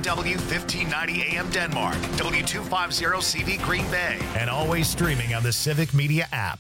WDW 1590 AM Denmark, W250 CV Green Bay, and always streaming on the Civic Media app.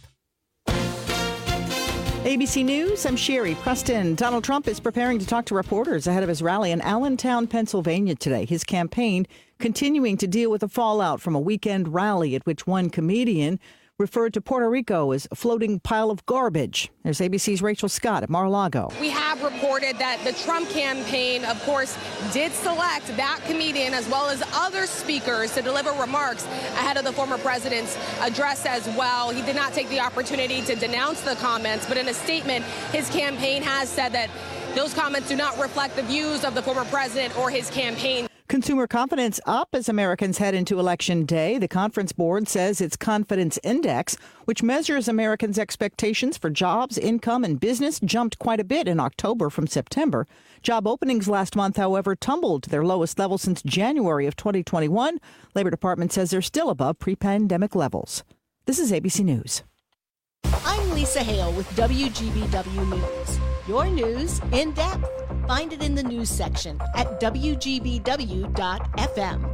ABC News, I'm Sherry Preston. Donald Trump is preparing to talk to reporters ahead of his rally in Allentown, Pennsylvania today. His campaign continuing to deal with the fallout from a weekend rally at which one comedian referred to Puerto Rico as a floating pile of garbage. There's ABC's Rachel Scott at Mar-a-Lago. We have reported that the Trump campaign, of course, did select that comedian as well as other speakers to deliver remarks ahead of the former president's address as well. He did not take the opportunity to denounce the comments, but in a statement, his campaign has said that those comments do not reflect the views of the former president or his campaign. Consumer confidence up as Americans head into Election Day. The Conference Board says its confidence index, which measures Americans' expectations for jobs, income, and business, jumped quite a bit in October from September. Job openings last month, however, tumbled to their lowest level since January of 2021. Labor Department says they're still above pre-pandemic levels. This is ABC News. I'm Lisa Hale with WGBW News. Your news in depth. Find it in the news section at WGBW.FM.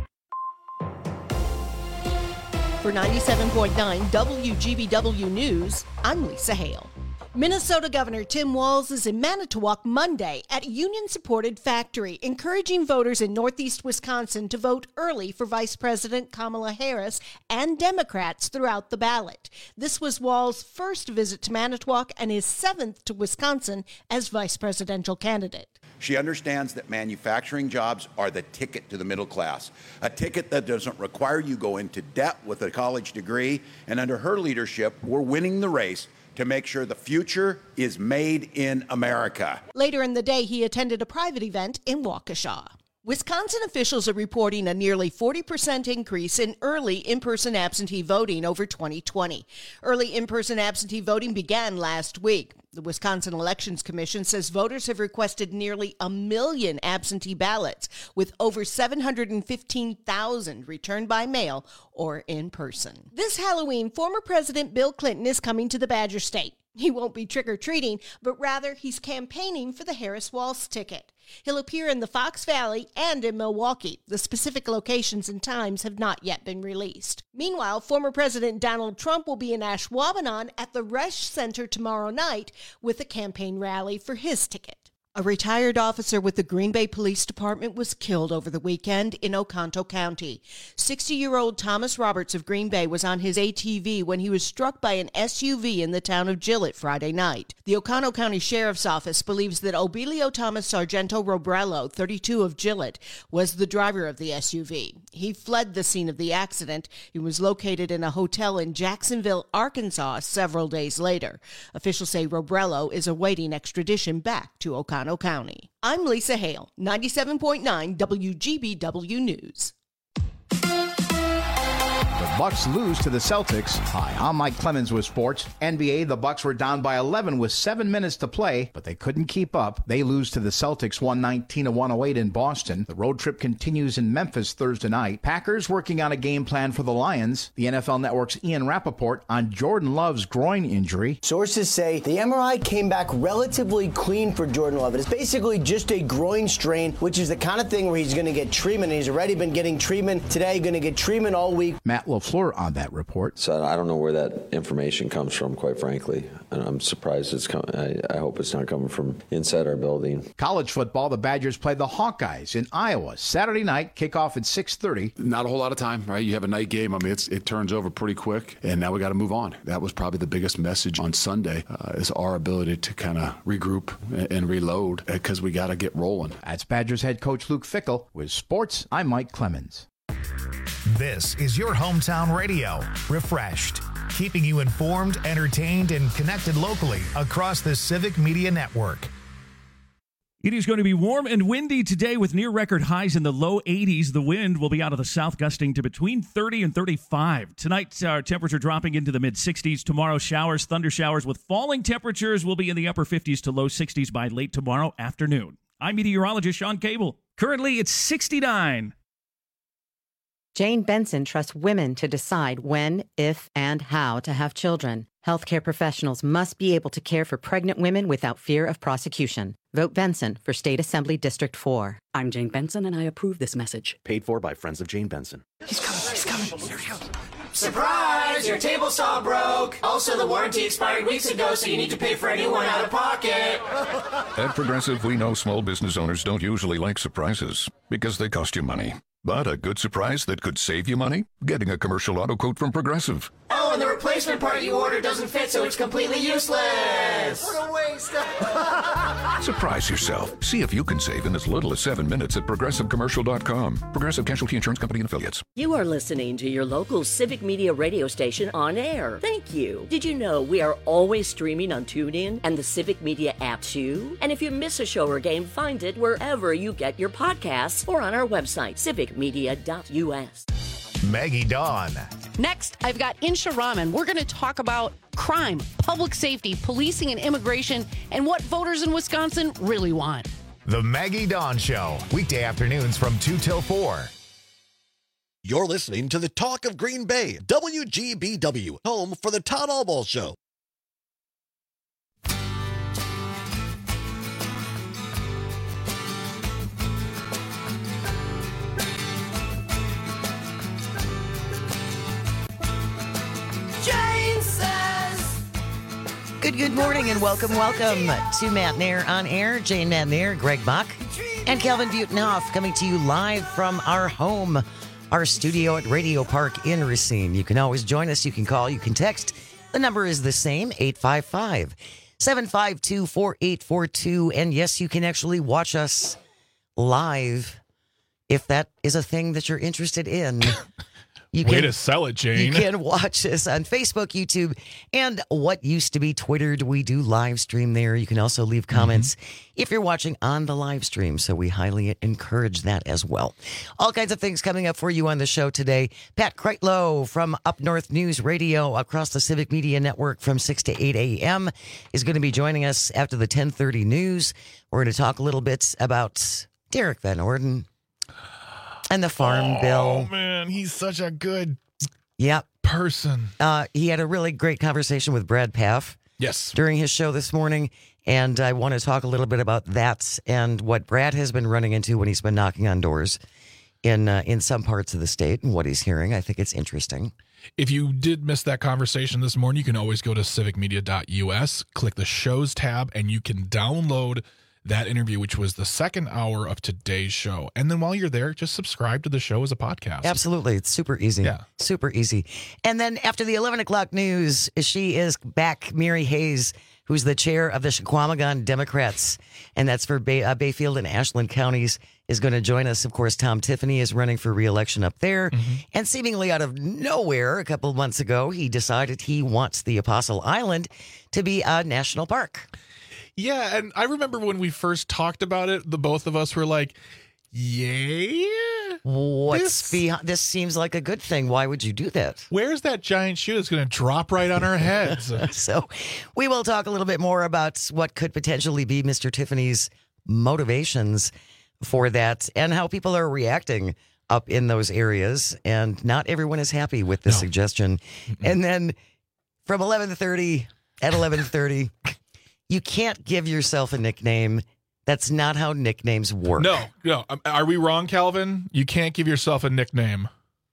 For 97.9 WGBW News, I'm Lisa Hale. Minnesota Governor Tim Walz is in Manitowoc Monday at a union-supported factory, encouraging voters in northeast Wisconsin to vote early for Vice President Kamala Harris and Democrats throughout the ballot. This was Walz's first visit to Manitowoc and his seventh to Wisconsin as vice presidential candidate. She understands that manufacturing jobs are the ticket to the middle class, a ticket that doesn't require you go into debt with a college degree, and under her leadership, we're winning the race to make sure the future is made in America. Later in the day, he attended a private event in Waukesha. Wisconsin officials are reporting a nearly 40% increase in early in-person absentee voting over 2020. Early in-person absentee voting began last week. The Wisconsin Elections Commission says voters have requested nearly 1 million absentee ballots, with over 715,000 returned by mail or in person. This Halloween, former President Bill Clinton is coming to the Badger State. He won't be trick-or-treating, but rather he's campaigning for the Harris-Walz ticket. He'll appear in the Fox Valley and in Milwaukee. The specific locations and times have not yet been released. Meanwhile, former President Donald Trump will be in Ashwaubenon at the Resch Center tomorrow night with a campaign rally for his ticket. A retired officer with the Green Bay Police Department was killed over the weekend in Oconto County. 60-year-old Thomas Roberts of Green Bay was on his ATV when he was struck by an SUV in the town of Gillett Friday night. The Oconto County Sheriff's Office believes that Obilio Thomas Sargento Robrello, 32 of Gillett, was the driver of the SUV. He fled the scene of the accident. He was located in a hotel in Jacksonville, Arkansas, several days later. Officials say Robrello is awaiting extradition back to Oconto County. I'm Lisa Hale, 97.9 WGBW News. The Bucks lose to the Celtics. Hi, I'm Mike Clemens with sports. NBA, the Bucks were down by 11 with 7 minutes to play, but they couldn't keep up. They lose to the Celtics 119-108 in Boston. The road trip continues in Memphis Thursday night. Packers working on a game plan for the Lions. The NFL Network's Ian Rappaport on Jordan Love's groin injury. Sources say the MRI came back relatively clean for Jordan Love. It's basically just a groin strain, which is the kind of thing where he's going to get treatment. He's already been getting treatment today, going to get treatment all week. Matt LaFleur on that report. So I don't know where that information comes from, quite frankly. And I'm surprised it's coming. I hope it's not coming from inside our building. College football, the Badgers play the Hawkeyes in Iowa Saturday night, kickoff at 6:30. Not a whole lot of time, right? You have a night game. I mean, it turns over pretty quick, and now we got to move on. That was probably the biggest message on Sunday is our ability to kind of regroup and reload because we got to get rolling. That's Badgers head coach Luke Fickell. With sports, I'm Mike Clemens. This is your hometown radio, Refreshed, keeping you informed, entertained, and connected locally across the Civic Media Network. It is going to be warm and windy today with near record highs in the low 80s. The wind will be out of the south, gusting to between 30 and 35. Tonight, our temperature dropping into the mid-60s. Tomorrow, showers, thunder showers with falling temperatures will be in the upper 50s to low 60s by late tomorrow afternoon. I'm meteorologist Sean Cable. Currently, it's 69. Jane Benson trusts women to decide when, if, and how to have children. Healthcare professionals must be able to care for pregnant women without fear of prosecution. Vote Benson for State Assembly District 4. I'm Jane Benson, and I approve this message. Paid for by Friends of Jane Benson. He's coming. Here he goes. Surprise! Your table saw broke. Also, the warranty expired weeks ago, so you need to pay for a new one out of pocket. At Progressive, we know small business owners don't usually like surprises because they cost you money. But a good surprise that could save you money? Getting a commercial auto quote from Progressive. Oh, and the replacement part you ordered doesn't fit, so it's completely useless. What a waste. Surprise yourself. See if you can save in as little as 7 minutes at ProgressiveCommercial.com. Progressive Casualty Insurance Company and Affiliates. You are listening to your local Civic Media radio station on air. Thank you. Did you know we are always streaming on TuneIn and the Civic Media app too? And if you miss a show or game, find it wherever you get your podcasts or on our website, civicmedia.us. Maggie Dawn. Next, I've got Insha Rahman. We're going to talk about crime, public safety, policing, and immigration, and what voters in Wisconsin really want. The Maggie Dawn Show, weekday afternoons from 2 till 4. You're listening to the Talk of Green Bay, WGBW, home for the Todd Albaugh Show. Jane says. Good morning and welcome to Matt Nair on Air. Jane Matt Nair, Greg Bach, and Calvin Butenhoff coming to you live from our home, our studio at Radio Park in Racine. You can always join us. You can call. You can text. The number is the same, 855-752-4842. And yes, you can actually watch us live if that is a thing that you're interested in. Way to sell it, Jane. You can watch us on Facebook, YouTube, and what used to be Twittered. We do live stream there. You can also leave comments if you're watching on the live stream. So we highly encourage that as well. All kinds of things coming up for you on the show today. Pat Kreitlow from Up North News Radio across the Civic Media Network from 6 to 8 a.m. is going to be joining us after the 10:30 news. We're going to talk a little bit about Derek Van Orden and the Farm Bill. Oh, man, he's such a good person. He had a really great conversation with Brad Paff. Yes. During his show this morning. And I want to talk a little bit about that and what Brad has been running into when he's been knocking on doors in some parts of the state and what he's hearing. I think it's interesting. If you did miss that conversation this morning, you can always go to civicmedia.us, click the shows tab, and you can download that interview, which was the second hour of today's show. And then while you're there, just subscribe to the show as a podcast. Absolutely. It's super easy. Yeah. Super easy. And then after the 11 o'clock news, she is back, Mary Hayes, who's the chair of the Chequamegon Democrats. And that's for Bayfield and Ashland counties, is going to join us. Of course, Tom Tiffany is running for re-election up there. And seemingly out of nowhere, a couple of months ago, he decided he wants the Apostle Island to be a national park. Yeah, and I remember when we first talked about it, the both of us were like, yeah? This seems like a good thing. Why would you do that? Where's that giant shoe that's going to drop right on our heads? So we will talk a little bit more about what could potentially be Mr. Tiffany's motivations for that and how people are reacting up in those areas. And not everyone is happy with this suggestion. And then from 11:30, at 11:30... you can't give yourself a nickname. That's not how nicknames work. No. Are we wrong, Calvin? You can't give yourself a nickname.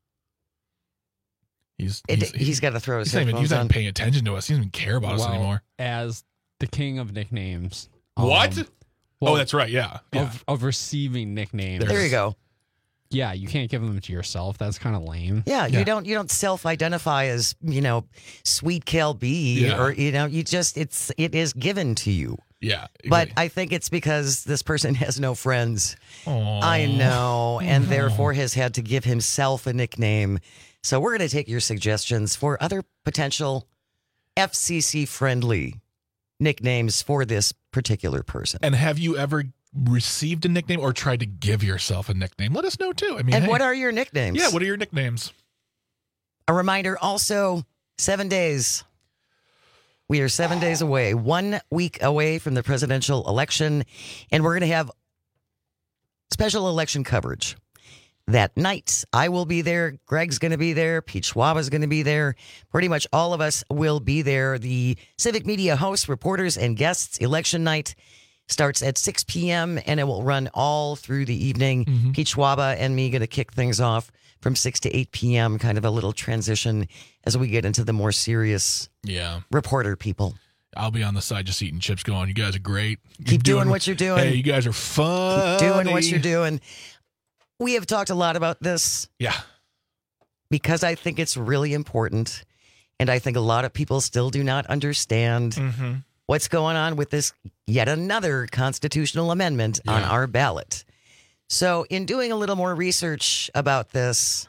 He's got to throw his headphones on. He's not paying attention to us. He doesn't even care about us anymore. As the king of nicknames. What? That's right. Yeah. Of receiving nicknames. There you go. Yeah, you can't give them to yourself. That's kind of lame. Yeah, you don't self-identify as, Sweet Cal B or it is given to you. Yeah. But I think it's because this person has no friends. Aww. I know, and therefore has had to give himself a nickname. So we're going to take your suggestions for other potential FCC-friendly nicknames for this particular person. And have you ever received a nickname or tried to give yourself a nickname? Let us know too. What are your nicknames? Yeah, what are your nicknames? A reminder also, 7 days. We are 7 days away, 1 week away from the presidential election, and we're going to have special election coverage. that night. I will be there. Greg's going to be there. Pete Schwab is going to be there. Pretty much all of us will be there. The Civic Media hosts, reporters, and guests. Election night starts at 6 p.m. and it will run all through the evening. Pete Schwab and me going to kick things off from 6 to 8 p.m., kind of a little transition as we get into the more serious reporter people. I'll be on the side just eating chips going, you guys are great. Keep doing what you're doing. Hey, you guys are fun. Keep doing what you're doing. We have talked a lot about this. Yeah. Because I think it's really important. And I think a lot of people still do not understand what's going on with this yet another constitutional amendment on our ballot. So in doing a little more research about this,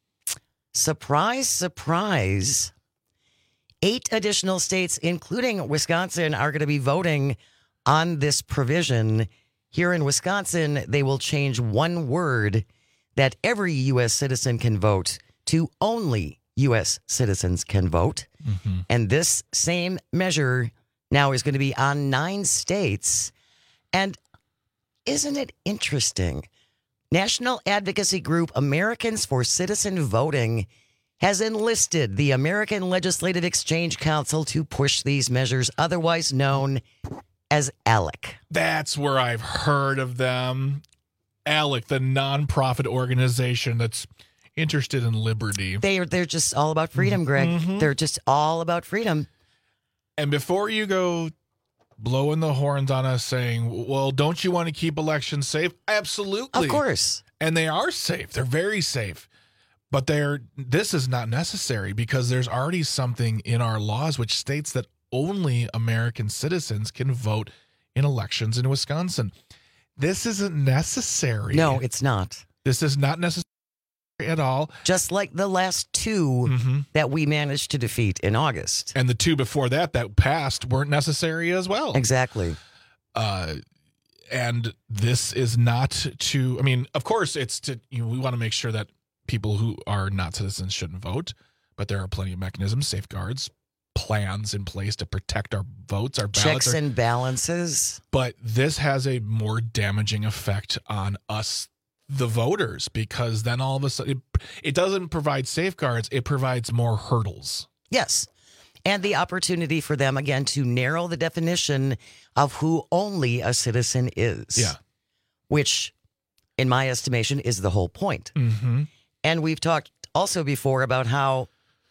surprise, surprise, 8 additional states, including Wisconsin, are going to be voting on this provision. Here in Wisconsin, they will change one word that every U.S. citizen can vote to only U.S. citizens can vote. And this same measure now is going to be on 9 states. And isn't it interesting? National advocacy group Americans for Citizen Voting has enlisted the American Legislative Exchange Council to push these measures, otherwise known as ALEC. That's where I've heard of them. ALEC, the nonprofit organization that's interested in liberty. They're just all about freedom, Greg. They're just all about freedom. And before you go blowing the horns on us saying, well, don't you want to keep elections safe? Absolutely. Of course. And they are safe. They're very safe. But this is not necessary because there's already something in our laws which states that only American citizens can vote in elections in Wisconsin. This isn't necessary. No, it's not. This is not necessary at all. Just like the last 2 that we managed to defeat in August. And the 2 before that passed weren't necessary as well. Exactly. And this is not to, I mean, of course it's to, we want to make sure that people who are not citizens shouldn't vote, but there are plenty of mechanisms, safeguards, plans in place to protect our votes, our ballots. Checks and balances. But this has a more damaging effect on us, the voters, because then all of a sudden it doesn't provide safeguards, it provides more hurdles. Yes. And the opportunity for them, again, to narrow the definition of who only a citizen is. Yeah. Which, in my estimation, is the whole point. And we've talked also before about how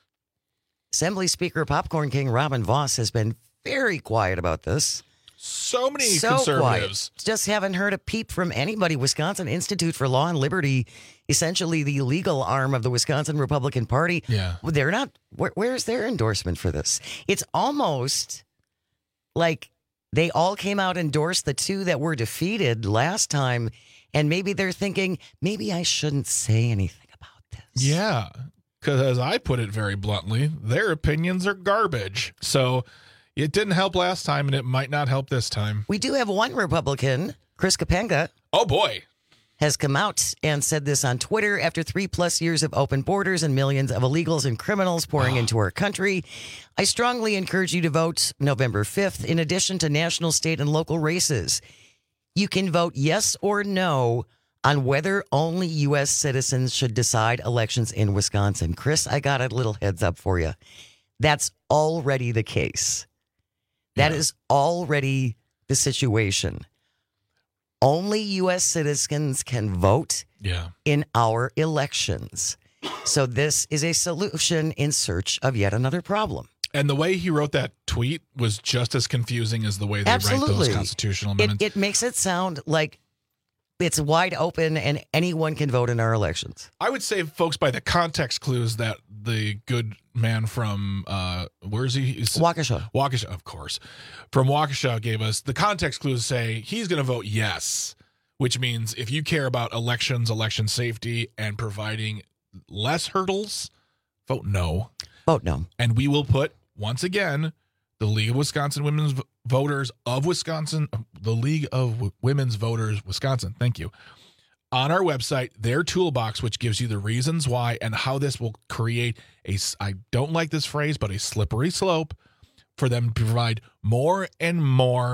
Assembly Speaker Popcorn King Robin Vos has been very quiet about this. So many conservatives. Quiet. Just haven't heard a peep from anybody. Wisconsin Institute for Law and Liberty, essentially the legal arm of the Wisconsin Republican Party. Yeah. They're not, where's their endorsement for this? It's almost like they all came out and endorsed the 2 that were defeated last time. And maybe they're thinking, maybe I shouldn't say anything about this. Yeah. Because as I put it very bluntly, their opinions are garbage. So it didn't help last time, and it might not help this time. We do have one Republican, Chris Kapenga. Oh, boy. Has come out and said this on Twitter. After 3+ years of open borders and millions of illegals and criminals pouring into our country, I strongly encourage you to vote November 5th in addition to national, state, and local races. You can vote yes or no on whether only U.S. citizens should decide elections in Wisconsin. Chris, I got a little heads up for you. That's already the case. That is already the situation. Only U.S. citizens can vote in our elections. So this is a solution in search of yet another problem. And the way he wrote that tweet was just as confusing as the way they write those constitutional amendments. It makes it sound like it's wide open and anyone can vote in our elections. I would say, folks, by the context clues that the good man from, where is he? Waukesha. Waukesha, of course. From Waukesha gave us, the context clues say he's going to vote yes, which means if you care about elections, election safety, and providing less hurdles, vote no. Vote no. And we will put, once again, the League of Wisconsin Women's Voters of Wisconsin, the League of Women's Voters Wisconsin, thank you, on our website, their toolbox, which gives you the reasons why and how this will create a, I don't like this phrase, but a slippery slope for them to provide more and more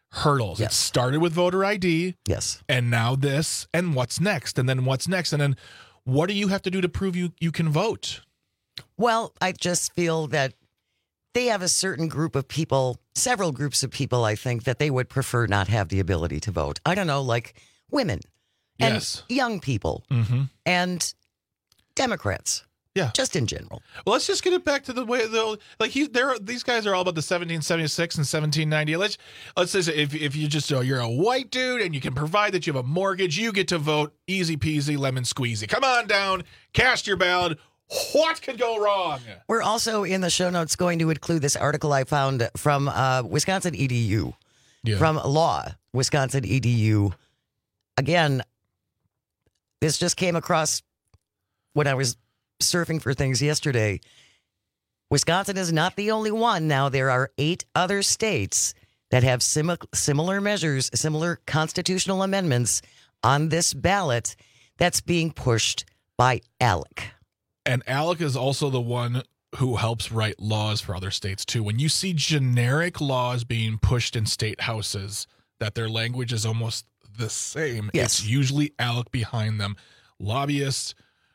hurdles. Yes. It started with voter ID. Yes. And now this. And what's next? And then what's next? And then what do you have to do to prove you can vote? Well, I just feel that they have a certain group of people, several groups of people, I think, that they would prefer not have the ability to vote. I don't know, like women and Yes. young people Mm-hmm. and Democrats. Yeah. Just in general. Well, let's just get it back to the way these guys are all about the 1776 and 1790. Let's say if you just you're a white dude and you can provide that you have a mortgage, you get to vote. Easy peasy, lemon squeezy. Come on down, cast your ballot. What could go wrong? We're also in the show notes going to include this article I found from Wisconsin EDU, from Law, Wisconsin EDU. Again, this just came across when I was surfing for things yesterday. Wisconsin is not the only one. Now, there are 8 other states that have similar measures, similar constitutional amendments on this ballot that's being pushed by ALEC. And ALEC is also the one who helps write laws for other states, too. When you see generic laws being pushed in state houses, that their language is almost the same, Yes. It's usually ALEC behind them. Lobbyists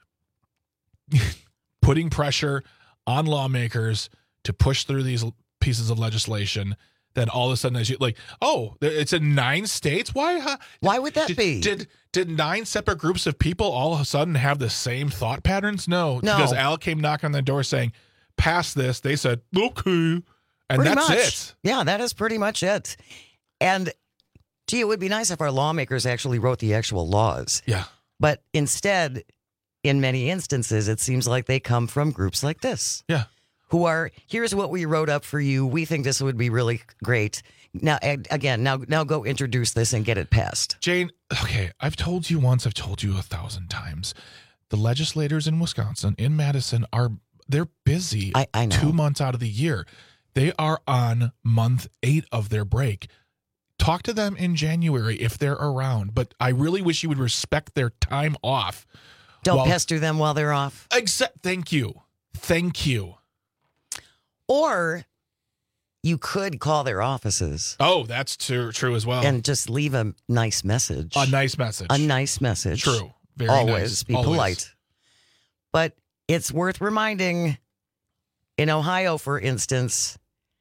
putting pressure on lawmakers to push through these pieces of legislation. Then all of a sudden, it's in 9 states. Why? Why would that be? Did 9 separate groups of people all of a sudden have the same thought patterns? No. Because ALEC came knocking on the door saying, "Pass this." They said, "Okay," and Pretty that's much. it. Yeah, that is pretty much it. And gee, it would be nice if our lawmakers actually wrote the actual laws. Yeah. But instead, in many instances, it seems like they come from groups like this. Yeah. Who are, here's what we wrote up for you. We think this would be really great. Now, again, now go introduce this and get it passed. Jane, okay, I've told you once, I've told you 1,000 times. The legislators in Wisconsin, in Madison, they're busy. I know. 2 months out of the year. They are on month 8 of their break. Talk to them in January if they're around. But I really wish you would respect their time off. Don't pester them while they're off. Thank you. Thank you. Or you could call their offices. Oh, that's true as well. And just leave a nice message. A nice message. A nice message. True. Very Always nice. be Always. polite. But it's worth reminding, in Ohio, for instance,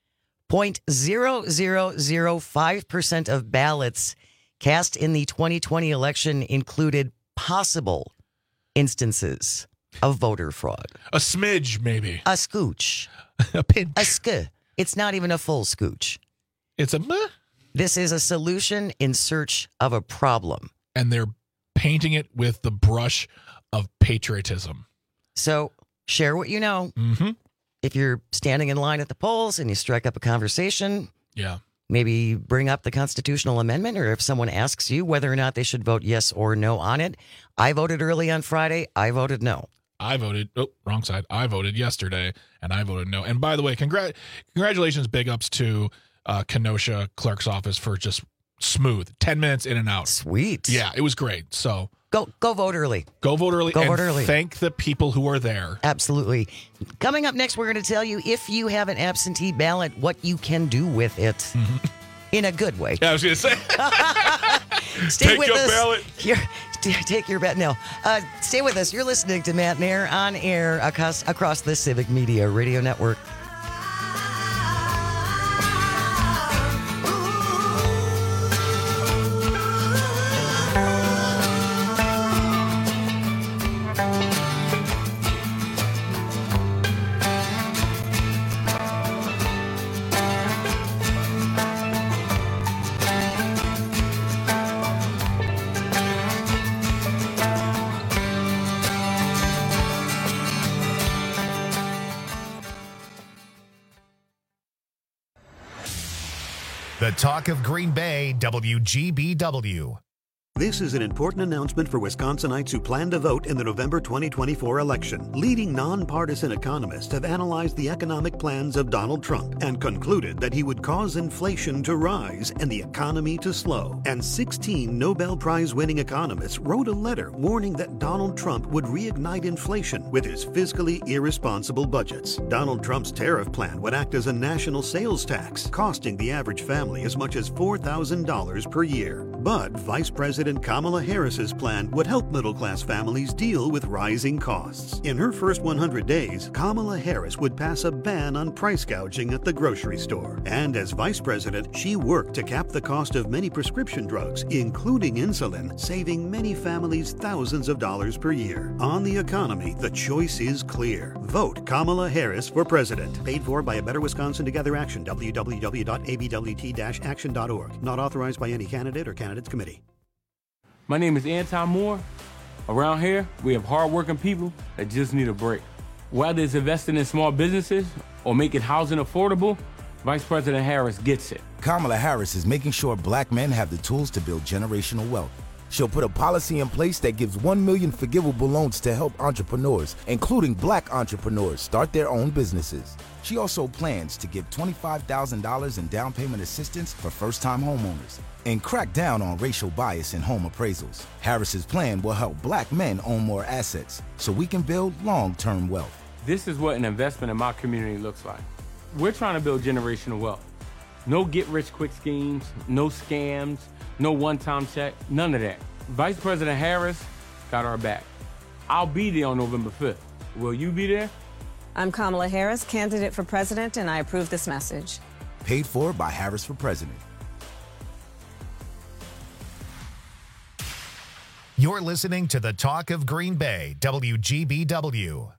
0.0005% of ballots cast in the 2020 election included possible instances of voter fraud. A smidge, maybe. A scooch. A pinch. A sk. It's not even a full scooch. It's a meh. This is a solution in search of a problem. And they're painting it with the brush of patriotism. So share what you know. Mm-hmm. If you're standing in line at the polls and you strike up a conversation, yeah, maybe bring up the constitutional amendment, or if someone asks you whether or not they should vote yes or no on it. I voted early on Friday. I voted no. I voted, wrong side. I voted yesterday, and I voted no. And by the way, congratulations, big ups to Kenosha clerk's office for just smooth 10 minutes in and out. Sweet. Yeah, it was great. So go vote early. Go vote early. Go and vote early. Thank the people who are there. Absolutely. Coming up next, we're going to tell you if you have an absentee ballot, what you can do with it in a good way. Yeah, I was going to say. Stay Take with your us. ballot. Take your bet. No. Stay with us. You're listening to Matt Nair on air across the Civic Media Radio Network. The Talk of Green Bay, WGBW. This is an important announcement for Wisconsinites who plan to vote in the November 2024 election. Leading nonpartisan economists have analyzed the economic plans of Donald Trump and concluded that he would cause inflation to rise and the economy to slow. And 16 Nobel Prize-winning economists wrote a letter warning that Donald Trump would reignite inflation with his fiscally irresponsible budgets. Donald Trump's tariff plan would act as a national sales tax, costing the average family as much as $4,000 per year. But Vice President Kamala Harris's plan would help middle-class families deal with rising costs. In her first 100 days, Kamala Harris would pass a ban on price gouging at the grocery store. And as vice president, she worked to cap the cost of many prescription drugs, including insulin, saving many families thousands of dollars per year. On the economy, the choice is clear. Vote Kamala Harris for president. Paid for by A Better Wisconsin Together Action, www.abwt-action.org. Not authorized by any candidate or candidates committee. My name is Anton Moore. Around here, we have hardworking people that just need a break. Whether it's investing in small businesses or making housing affordable, Vice President Harris gets it. Kamala Harris is making sure black men have the tools to build generational wealth. She'll put a policy in place that gives 1 million forgivable loans to help entrepreneurs, including black entrepreneurs, start their own businesses. She also plans to give $25,000 in down payment assistance for first-time homeowners and crack down on racial bias in home appraisals. Harris's plan will help black men own more assets so we can build long-term wealth. This is what an investment in my community looks like. We're trying to build generational wealth. No get-rich-quick schemes, no scams, no one-time check, none of that. Vice President Harris got our back. I'll be there on November 5th. Will you be there? I'm Kamala Harris, candidate for president, and I approve this message. Paid for by Harris for President. You're listening to the Talk of Green Bay, WGBW.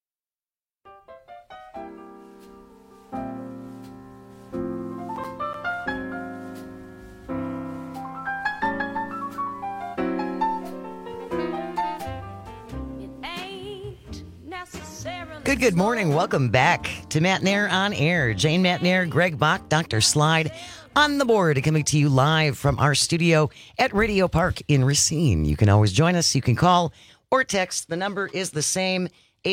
Good morning. Welcome back to Matt Nair on Air. Jane Matt Nair, Greg Bach, Dr. Slide on the board, coming to you live from our studio at Radio Park in Racine. You can always join us. You can call or text. The number is the same,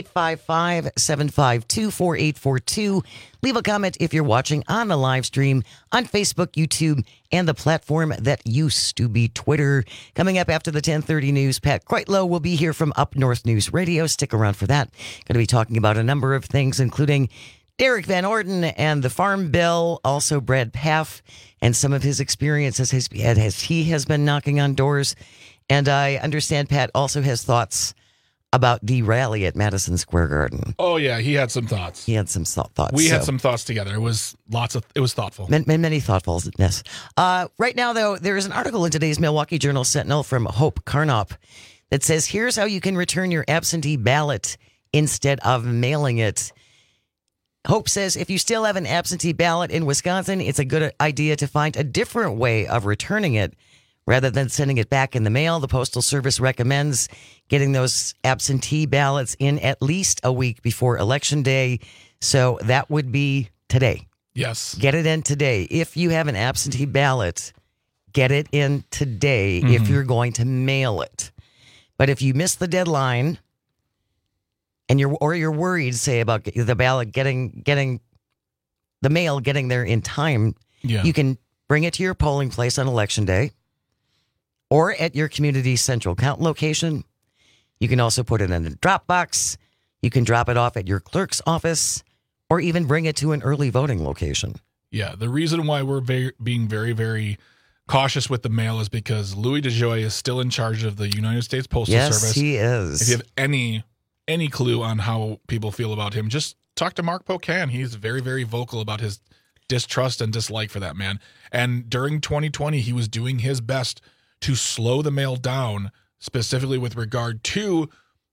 855-752-4842. Leave a comment if you're watching on the live stream on Facebook, YouTube, and the platform that used to be Twitter. Coming up after the 10:30 news, Pat Kreitlow will be here from Up North News Radio. Stick around for that. Going to be talking about a number of things, including Derek Van Orden and the Farm Bill, also Brad Paff and some of his experiences as he has been knocking on doors. And I understand Pat also has thoughts about the rally at Madison Square Garden. Oh, yeah, he had some thoughts. He had some thoughts. We had some thoughts together. It was thoughtful. Many thoughtfulness. Right now, though, there is an article in today's Milwaukee Journal Sentinel from Hope Carnop that says, here's how you can return your absentee ballot instead of mailing it. Hope says if you still have an absentee ballot in Wisconsin, it's a good idea to find a different way of returning it. Rather than sending it back in the mail, the Postal Service recommends getting those absentee ballots in at least a week before Election Day. So that would be today. Yes. Get it in today. If you have an absentee ballot, get it in today if you're going to mail it. But if you miss the deadline and you're worried, say, about the ballot getting the mail getting there in time, you can bring it to your polling place on Election Day. Or at your community central count location. You can also put it in a drop box. You can drop it off at your clerk's office, or even bring it to an early voting location. Yeah, the reason why we're being very, very cautious with the mail is because Louis DeJoy is still in charge of the United States Postal Service. Yes, he is. If you have any clue on how people feel about him, just talk to Mark Pocan. He's very, very vocal about his distrust and dislike for that man. And during 2020, he was doing his best to slow the mail down, specifically with regard to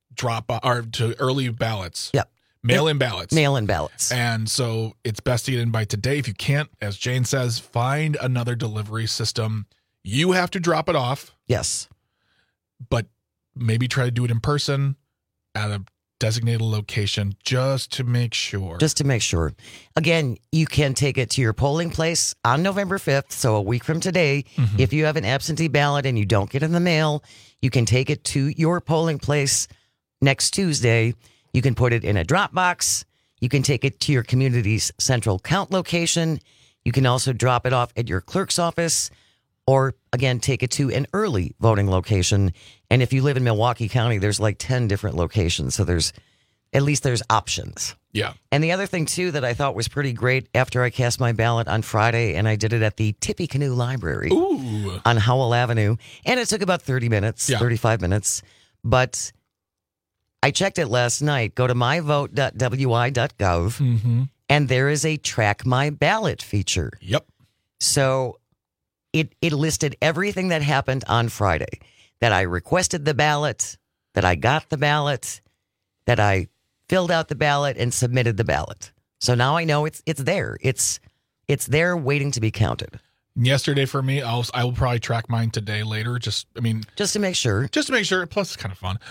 to early ballots. Yep. Mail-in ballots. Mail-in ballots. And so it's best to get in by today. If you can't, as Jane says, find another delivery system. You have to drop it off. Yes. But maybe try to do it in person at a designated location just to make sure. Just to make sure. Again, you can take it to your polling place on November 5th, so a week from today. Mm-hmm. If you have an absentee ballot and you don't get it in the mail, you can take it to your polling place next Tuesday. You can put it in a drop box. You can take it to your community's central count location. You can also drop it off at your clerk's office, or again, take it to an early voting location. And if you live in Milwaukee County, there's like 10 different locations. So there's options. Yeah. And the other thing, too, that I thought was pretty great after I cast my ballot on Friday, and I did it at the Tippecanoe Library on Howell Avenue. And it took about 30 minutes, 35 minutes. But I checked it last night. Go to myvote.wi.gov, and there is a Track My Ballot feature. Yep. So it listed everything that happened on Friday, that I requested the ballot, that I got the ballot, that I filled out the ballot and submitted the ballot. So now I know it's there. It's there waiting to be counted. Yesterday for me, I will probably track mine today later. Just to make sure. Plus, it's kind of fun.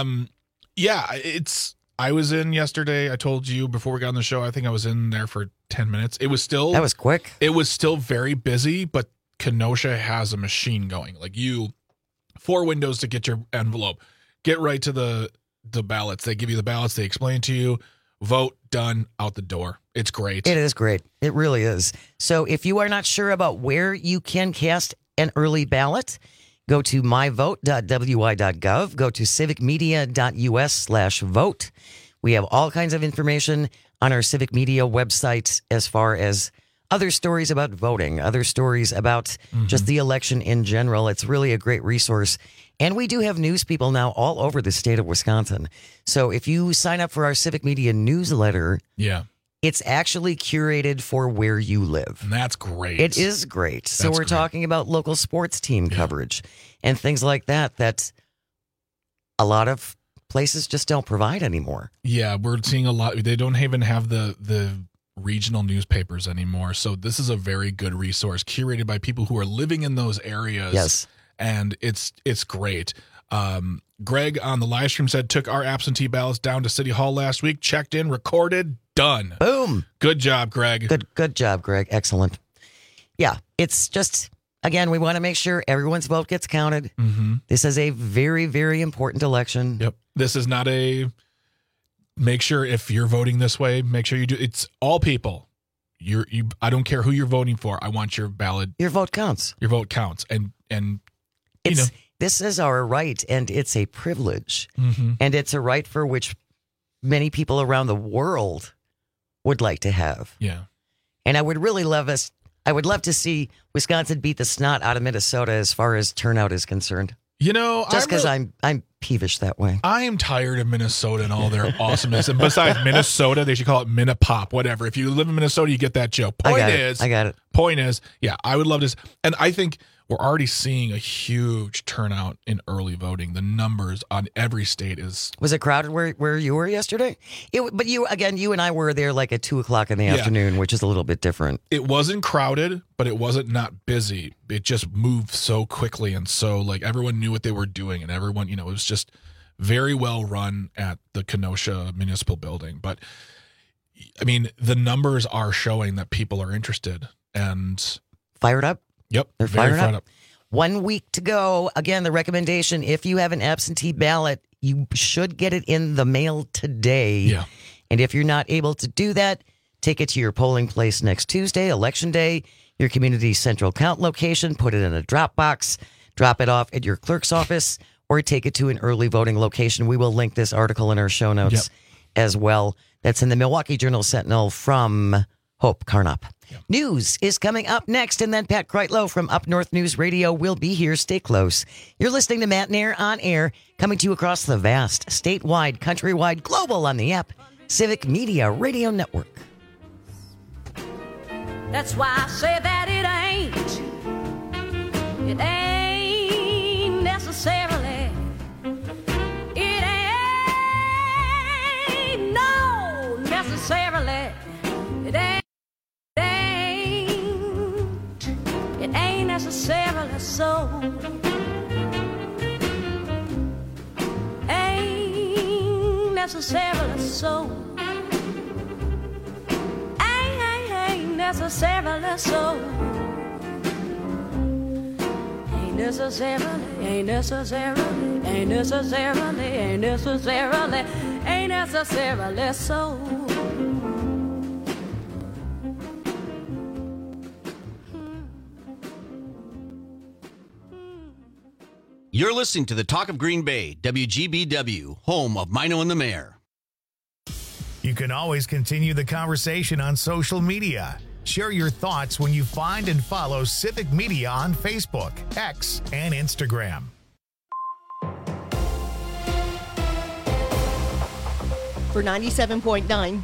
I was in yesterday. I told you before we got on the show, I think I was in there for 10 minutes. That was quick. It was still very busy, but Kenosha has a machine going. Like 4 windows to get your envelope. Get right to the ballots. They give you the ballots. They explain to you. Vote, done, out the door. It's great. It is great. It really is. So if you are not sure about where you can cast an early ballot, go to myvote.wi.gov. Go to civicmedia.us/vote. We have all kinds of information on our Civic Media website as far as other stories about voting, other stories about just the election in general. It's really a great resource. And we do have news people now all over the state of Wisconsin. So if you sign up for our Civic Media newsletter, it's actually curated for where you live. And that's great. It is great. So we're talking about local sports team coverage and things like that a lot of places just don't provide anymore. Yeah, we're seeing a lot. They don't even have the regional newspapers anymore. So this is a very good resource curated by people who are living in those areas. Yes. And it's great. Greg on the live stream said, took our absentee ballots down to City Hall last week, checked in, recorded, done. Boom. Good job, Greg. Good job, Greg. Excellent. Yeah, it's just, again, we want to make sure everyone's vote gets counted. This is a very, very important election. Yep. This is not make sure if you're voting this way, make sure you do. It's all people. I don't care who you're voting for. I want your ballot. Your vote counts. Your vote counts. And this is our right, and it's a privilege. And it's a right for which many people around the world would like to have. Yeah. And I would love to see Wisconsin beat the snot out of Minnesota as far as turnout is concerned. Just because I'm peevish that way. I am tired of Minnesota and all their awesomeness. And besides Minnesota, they should call it Minnepop, whatever. If you live in Minnesota, you get that joke. I got it. Point is, yeah, I would love this. And I think we're already seeing a huge turnout in early voting. The numbers on every state is... Was it crowded where you were yesterday? But you and I were there like at 2:00 in the afternoon, which is a little bit different. It wasn't crowded, but it wasn't not busy. It just moved so quickly. And so everyone knew what they were doing. And everyone, it was just very well run at the Kenosha Municipal Building. But I mean, the numbers are showing that people are interested and... Fired up? Yep. They're fired up. 1 week to go. Again, the recommendation, if you have an absentee ballot, you should get it in the mail today. Yeah. And if you're not able to do that, take it to your polling place next Tuesday, Election Day, your community's central count location, put it in a drop box, drop it off at your clerk's office, or take it to an early voting location. We will link this article in our show notes as well. That's in the Milwaukee Journal-Sentinel from Hope Carnop. News is coming up next, and then Pat Kreitlow from Up North News Radio will be here. Stay close. You're listening to Matt Nair on Air, coming to you across the vast, statewide, countrywide, global on the app, Civic Media Radio Network. That's why I say that it ain't necessarily, necessarily so. Ain't necessarily so. Ain't necessarily so. Ain't necessarily, ain't necessarily, ain't necessarily, ain't necessarily, ain't necessarily so. You're listening to the Talk of Green Bay, WGBW, home of Mino and the Mayor. You can always continue the conversation on social media. Share your thoughts when you find and follow Civic Media on Facebook, X, and Instagram. For 97.9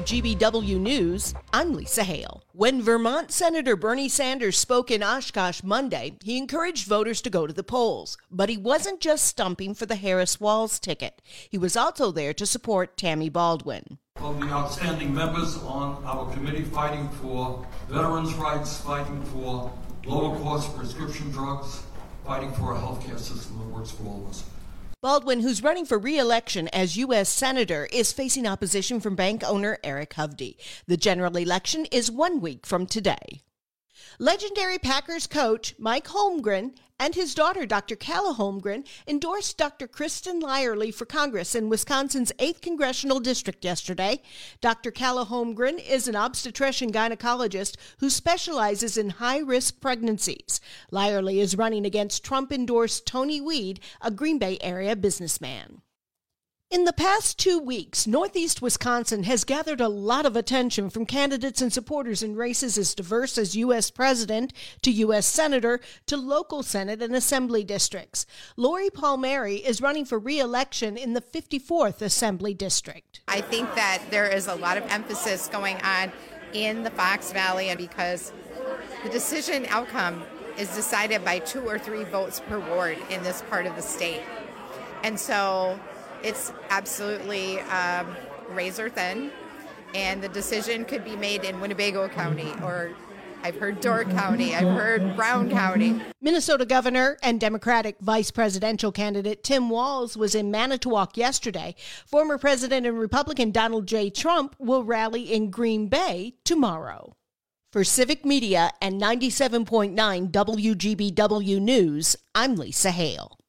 WGBW News, I'm Lisa Hale. When Vermont Senator Bernie Sanders spoke in Oshkosh Monday, he encouraged voters to go to the polls. But he wasn't just stumping for the Harris-Walz ticket. He was also there to support Tammy Baldwin. Of the outstanding members on our committee fighting for veterans' rights, fighting for lower cost prescription drugs, fighting for a healthcare system that works for all of us. Baldwin, who's running for re-election as U.S. Senator, is facing opposition from bank owner Eric Hovde. The general election is 1 week from today. Legendary Packers coach Mike Holmgren and his daughter, Dr. Calla Holmgren, endorsed Dr. Kristen Lyerly for Congress in Wisconsin's 8th Congressional District yesterday. Dr. Calla Holmgren is an obstetrician gynecologist who specializes in high-risk pregnancies. Lyerly is running against Trump-endorsed Tony Weed, a Green Bay area businessman. In the past 2 weeks, Northeast Wisconsin has gathered a lot of attention from candidates and supporters in races as diverse as U.S. President to U.S. Senator to local Senate and Assembly districts. Lori Palmieri is running for re-election in the 54th Assembly District. I think that there is a lot of emphasis going on in the Fox Valley because the decision outcome is decided by 2 or 3 votes per ward in this part of the state. And so it's absolutely razor thin, and the decision could be made in Winnebago County, or I've heard Door County, I've heard Brown County. Minnesota Governor and Democratic vice presidential candidate Tim Walz was in Manitowoc yesterday. Former President and Republican Donald J. Trump will rally in Green Bay tomorrow. For Civic Media and 97.9 WGBW News, I'm Lisa Hale.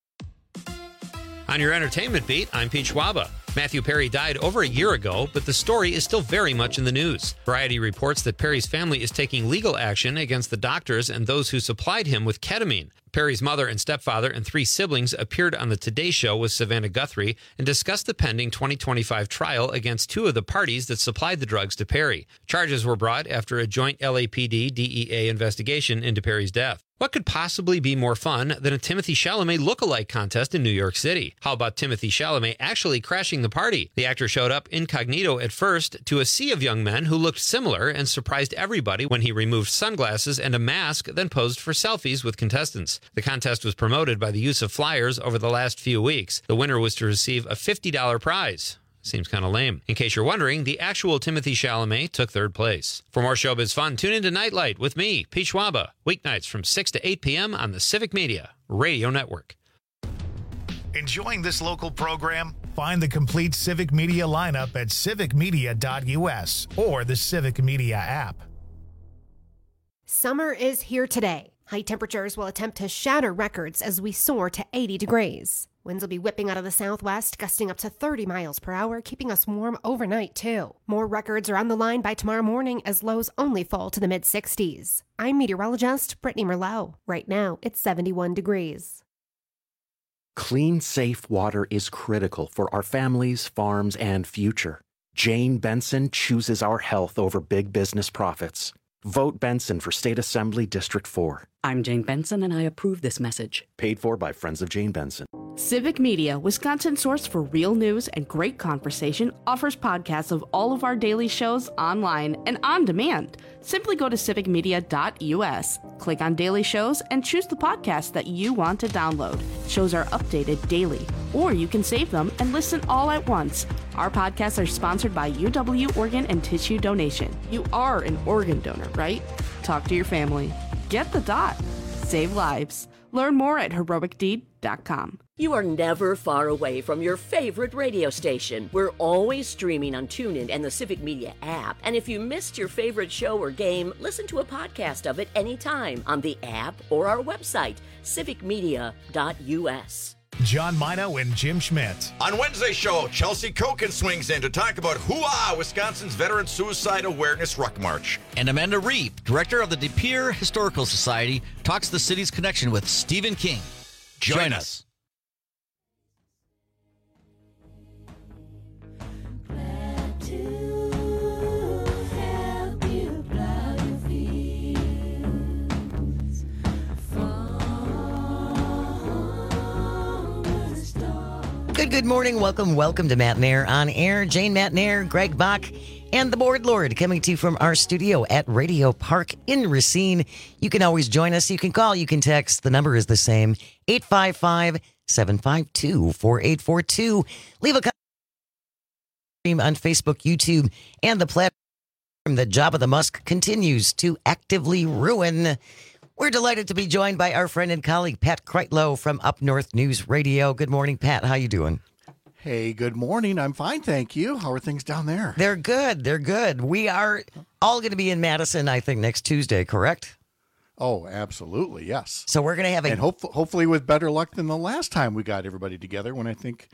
On your entertainment beat, I'm Pete Schwaba. Matthew Perry died over a year ago, but the story is still very much in the news. Variety reports that Perry's family is taking legal action against the doctors and those who supplied him with ketamine. Perry's mother and stepfather and 3 siblings appeared on the Today Show with Savannah Guthrie and discussed the pending 2025 trial against 2 of the parties that supplied the drugs to Perry. Charges were brought after a joint LAPD-DEA investigation into Perry's death. What could possibly be more fun than a Timothée Chalamet look-alike contest in New York City? How about Timothée Chalamet actually crashing the party? The actor showed up incognito at first to a sea of young men who looked similar and surprised everybody when he removed sunglasses and a mask, then posed for selfies with contestants. The contest was promoted by the use of flyers over the last few weeks. The winner was to receive a $50 prize. Seems kind of lame. In case you're wondering, the actual Timothée Chalamet took 3rd place. For more showbiz fun, tune into Nightlight with me, Pete Schwaba, weeknights from 6 to 8 p.m. on the Civic Media Radio Network. Enjoying this local program? Find the complete Civic Media lineup at civicmedia.us or the Civic Media app. Summer is here today. High temperatures will attempt to shatter records as we soar to 80 degrees. Winds will be whipping out of the southwest, gusting up to 30 miles per hour, keeping us warm overnight, too. More records are on the line by tomorrow morning as lows only fall to the mid-60s. I'm meteorologist Brittany Merlot. Right now, it's 71 degrees. Clean, safe water is critical for our families, farms, and future. Jane Benson chooses our health over big business profits. Vote Benson for State Assembly District 4. I'm Jane Benson, and I approve this message. Paid for by Friends of Jane Benson. Civic Media, Wisconsin's source for real news and great conversation, offers podcasts of all of our daily shows online and on demand. Simply go to civicmedia.us, click on daily shows, and choose the podcast that you want to download. Shows are updated daily, or you can save them and listen all at once. Our podcasts are sponsored by UW Organ and Tissue Donation. You are an organ donor, right? Talk to your family. Get the dot. Save lives. Learn more at heroicdeed.org. civic-media.us.com. You are never far away from your favorite radio station. We're always streaming on TuneIn and the Civic Media app. And if you missed your favorite show or game, listen to a podcast of it anytime on the app or our website, civic-media.us. John Mino and Jim Schmidt. On Wednesday's show, Chelsea Koken swings in to talk about Hoo-Ah, Wisconsin's Veteran Suicide Awareness Ruck March. And Amanda Reep, director of the De Pere Historical Society, talks the city's connection with Stephen King. Join us. Good morning. Welcome to Matt Nair on Air. Jane Matt Nair, Greg Bach, and the Board Lord coming to you from our studio at Radio Park in Racine. You can always join us. You can call. You can text. The number is the same, 855-752-4842. Leave a comment on Facebook, YouTube, and the platform that Jabba the Musk continues to actively ruin. We're delighted to be joined by our friend and colleague, Pat Kreitlow from Up North News Radio. Good morning, Pat. How you doing? Hey, good morning. I'm fine, thank you. How are things down there? They're good. They're good. We are all going to be in Madison, I think, next Tuesday, correct? Oh, absolutely, yes. So we're going to have and hopefully with better luck than the last time we got everybody together when I think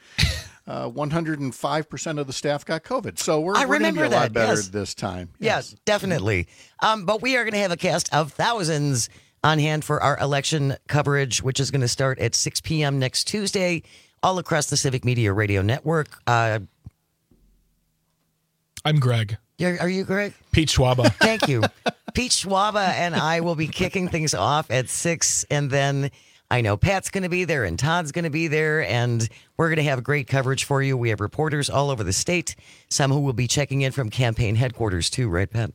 105% of the staff got COVID. So we're going to be a lot better this time. Yes, definitely. But we are going to have a cast of thousands on hand for our election coverage, which is going to start at 6 p.m. next Tuesday, all across the Civic Media Radio Network. I'm Greg. Are you Greg? Pete Schwaba. Thank you. Pete Schwaba and I will be kicking things off at 6, and then I know Pat's going to be there and Todd's going to be there, and we're going to have great coverage for you. We have reporters all over the state, some who will be checking in from campaign headquarters too, right, Pat?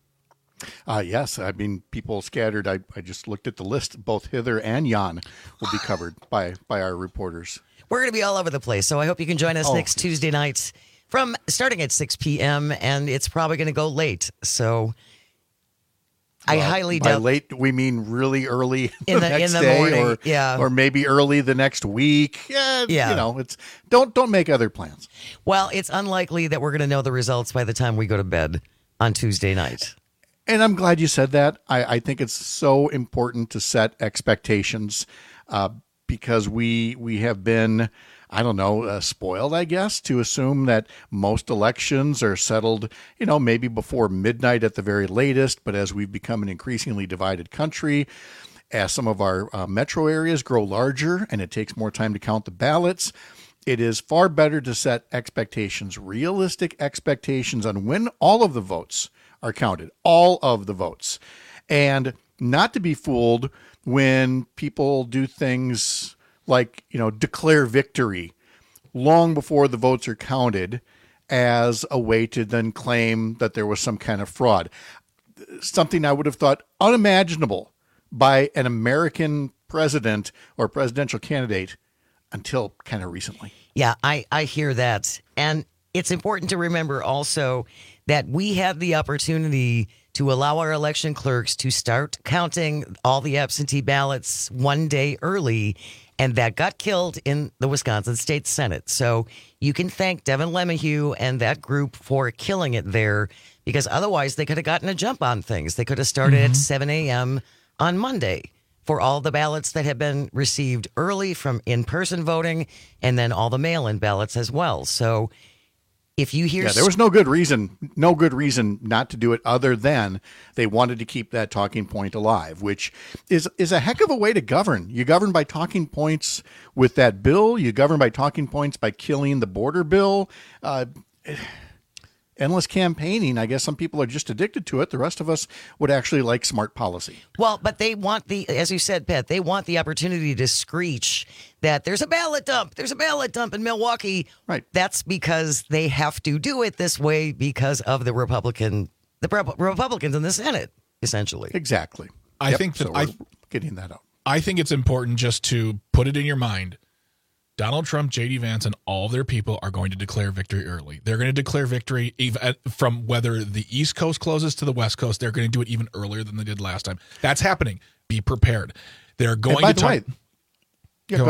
Yes, I mean, people scattered. I just looked at the list. Both hither and yon will be covered by our reporters. We're going to be all over the place, so I hope you can join us next Tuesday night from starting at 6 p.m., and it's probably going to go late. So I highly doubt. By late, we mean really early in the next day, morning, or maybe early the next week. Yeah. You know, it's don't make other plans. Well, it's unlikely that we're going to know the results by the time we go to bed on Tuesday night. And I'm glad you said that. I think it's so important to set expectations because we have been, I don't know, spoiled, I guess, to assume that most elections are settled, maybe before midnight at the very latest. But as we've become an increasingly divided country, as some of our metro areas grow larger and it takes more time to count the ballots, it is far better to set expectations, realistic expectations on when all of the votes are counted, all of the votes, and not to be fooled when people do things like, declare victory long before the votes are counted as a way to then claim that there was some kind of fraud. Something I would have thought unimaginable by an American president or presidential candidate until kind of recently. Yeah, I hear that. And it's important to remember also that we had the opportunity to allow our election clerks to start counting all the absentee ballots one day early, and that got killed in the Wisconsin State Senate. So you can thank Devin LeMahieu and that group for killing it there, because otherwise they could have gotten a jump on things. They could have started at 7 a.m. on Monday for all the ballots that have been received early from in-person voting, and then all the mail-in ballots as well. So if you hear, there was no good reason not to do it other than they wanted to keep that talking point alive, which is a heck of a way to govern. You govern by talking points with that bill. You govern by talking points by killing the border bill. Endless campaigning. I guess some people are just addicted to it. The rest of us would actually like smart policy. Well, but they want as you said, Pat, they want the opportunity to screech that there's a ballot dump. There's a ballot dump in Milwaukee. Right. That's because they have to do it this way because of the Republicans in the Senate, essentially. Exactly. I think that we're getting that out. I think it's important just to put it in your mind. Donald Trump, J.D. Vance, and all of their people are going to declare victory early. They're going to declare victory even from whether the East Coast closes to the West Coast. They're going to do it even earlier than they did last time. That's happening. Be prepared. They're going to. By the way, go ahead.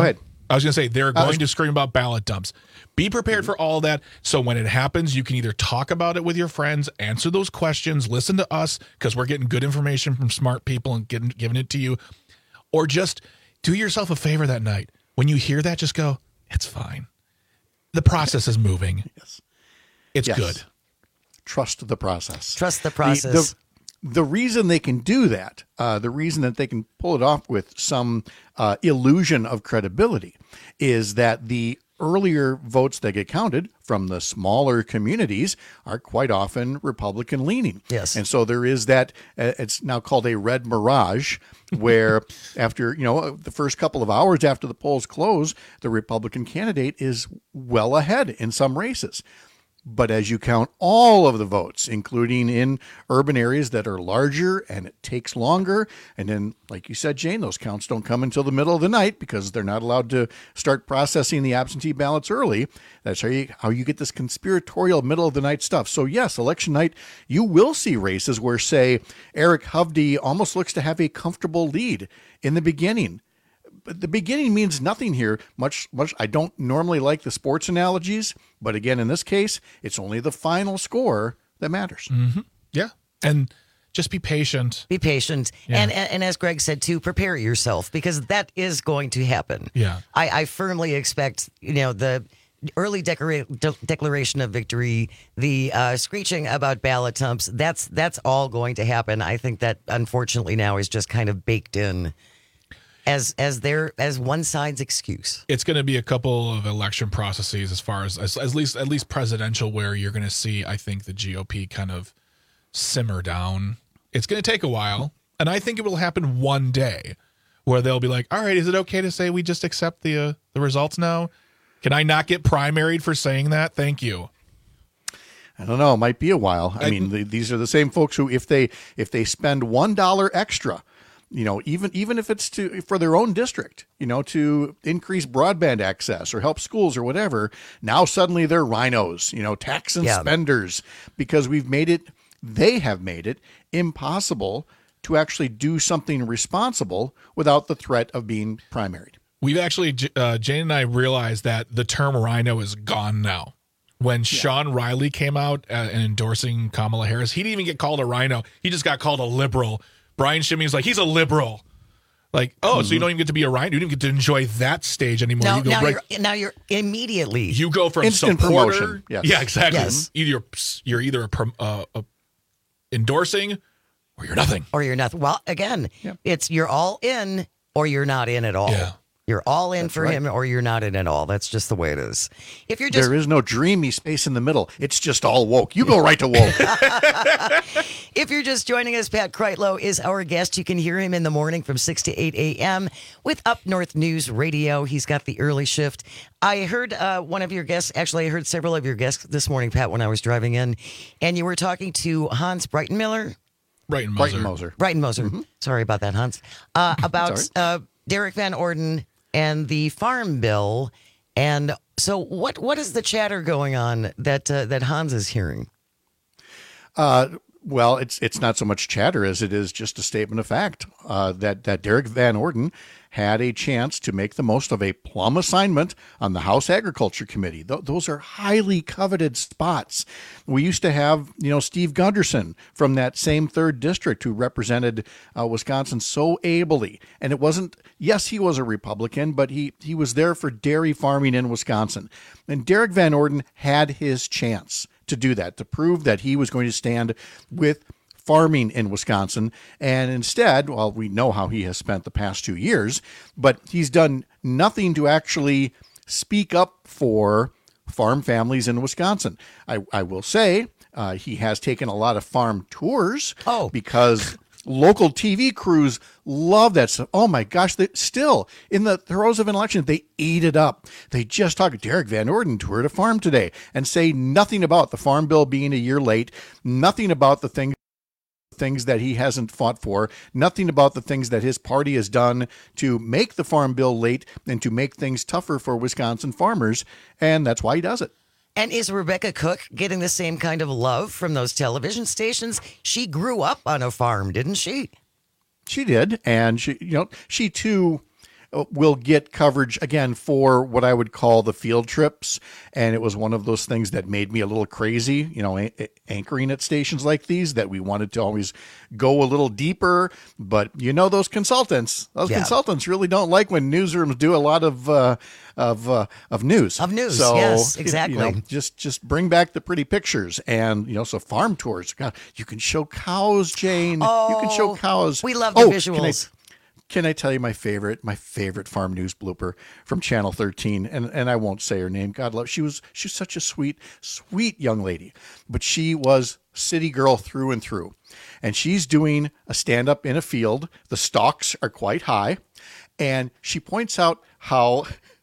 I was going to say, they're going to scream about ballot dumps. Be prepared for all that. So when it happens, you can either talk about it with your friends, answer those questions, listen to us, because we're getting good information from smart people and giving it to you, or just do yourself a favor that night. When you hear that, just go, it's fine. The process is moving. Yes. It's good. Trust the process. Trust the process. The reason they can do that, the reason that they can pull it off with some illusion of credibility, is that the earlier votes that get counted from the smaller communities are quite often Republican leaning. Yes. And so there is that, it's now called a red mirage, where after, the first couple of hours after the polls close, the Republican candidate is well ahead in some races. But as you count all of the votes, including in urban areas that are larger and it takes longer, and then, like you said, Jane, those counts don't come until the middle of the night because they're not allowed to start processing the absentee ballots early. That's how you get this conspiratorial middle of the night stuff. So yes, election night, you will see races where, say, Eric Hovde almost looks to have a comfortable lead in the beginning. But the beginning means nothing here. Much. I don't normally like the sports analogies, but again, in this case, it's only the final score that matters. Mm-hmm. Yeah, and just be patient. Be patient, Yeah. and as Greg said too, prepare yourself because that is going to happen. Yeah, I firmly expect the early declaration of victory, the screeching about ballot dumps. That's all going to happen. I think that unfortunately now is just kind of baked in. As one side's excuse. It's going to be a couple of election processes as far as at least presidential, where you're going to see, I think, the GOP kind of simmer down. It's going to take a while, and I think it will happen one day where they'll be like, all right, is it okay to say we just accept the results now? Can I not get primaried for saying that? Thank you. I don't know. It might be a while. I mean, these are the same folks who, if they spend $1 extra, even if it's for their own district, to increase broadband access or help schools or whatever, now suddenly they're rhinos, tax and spenders, because they have made it impossible to actually do something responsible without the threat of being primaried. We've actually, Jane and I realized that the term rhino is gone now. When Sean Riley came out and endorsing Kamala Harris, he didn't even get called a rhino. He just got called a liberal. Brian Schimming's like, he's a liberal. Like, so you don't even get to be a rhino. You don't get to enjoy that stage anymore. Now you're immediately. You go from instant supporter. Promotion. Yes. Yeah, exactly. Yes. You're either endorsing or you're nothing. Or you're nothing. Well, again, it's you're all in or you're not in at all. Yeah. You're all in for him or you're not in at all. That's just the way it is. If you're just There is no dreamy space in the middle. It's just all woke. You go right to woke. If you're just joining us, Pat Kreitlow is our guest. You can hear him in the morning from 6 to 8 a.m. with Up North News Radio. He's got the early shift. I heard one of your guests, actually I heard several of your guests this morning, Pat, when I was driving in, and you were talking to Hans Breitenmiller. Breitenmoser. Mm-hmm. Sorry about that, Hans. About Derek Van Orden and the Farm Bill. And so what is the chatter going on that Hans is hearing? Well, it's not so much chatter as it is just a statement of fact that Derek Van Orden had a chance to make the most of a plum assignment on the House Agriculture Committee. Those are highly coveted spots. We used to have, Steve Gunderson from that same 3rd district who represented Wisconsin so ably. And it wasn't, yes, he was a Republican, but he was there for dairy farming in Wisconsin. And Derek Van Orden had his chance to do that, to prove that he was going to stand with farming in Wisconsin. And instead, well, we know how he has spent the past 2 years, but he's done nothing to actually speak up for farm families in Wisconsin. I will say he has taken a lot of farm tours because local TV crews love that stuff. Oh my gosh, still in the throes of an election, they eat it up. They just talk. Derek Van Orden toured a farm today and say nothing about the Farm Bill being a year late, nothing about the things that he hasn't fought for, nothing about the things that his party has done to make the Farm Bill late and to make things tougher for Wisconsin farmers. And that's why he does it. And is Rebecca Cook getting the same kind of love from those television stations? She grew up on a farm, didn't she? She did. And she too, will get coverage again for what I would call the field trips. And it was one of those things that made me a little crazy, anchoring at stations like these, that we wanted to always go a little deeper. But those consultants really don't like when newsrooms do a lot of news. Of news, so, yes, exactly. Just bring back the pretty pictures. And, so farm tours. God, you can show cows, Jane. You can show cows. We love the visuals. Can I tell you my favorite farm news blooper from Channel 13? And I won't say her name. God love. She was such a sweet young lady, but she was city girl through and through. And she's doing a stand up in a field. The stalks are quite high, and she points out how